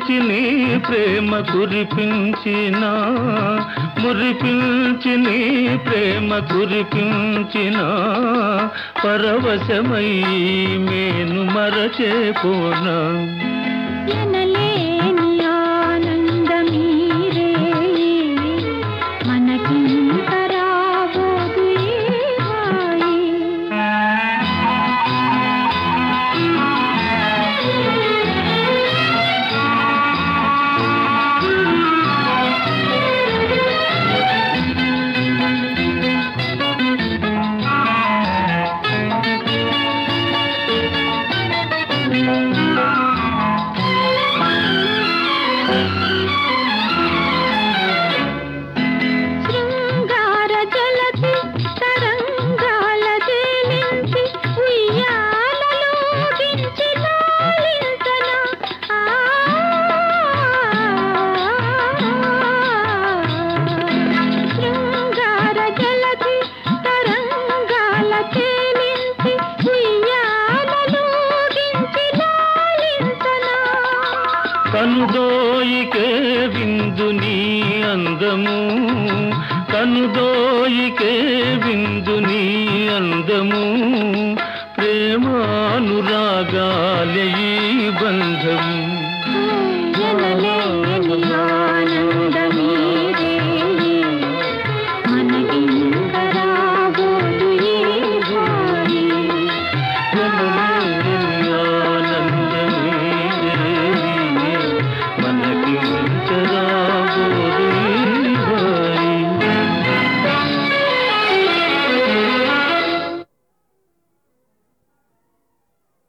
మురిపించి నీ ప్రేమ కురిపించిన మురిపించి నీ ప్రేమ కురిపించిన పరవశమై మేను మరచేపోనా ఎనలేని ఆనందమీరే మనకింక రాబోదు ఈ హాయి. శృంగార జలధి తరంగాల తేలించి ఉయ్యాలలోగించి లాలించన. శృంగార జలధి తరంగాల తేలించి ఉయ్యాలలోగించి లాలించన. కనుదోయికే విందు నీ అందము కనుదోయికే విందు నీ అందము ప్రేమానురాగాలే ఈ బంధము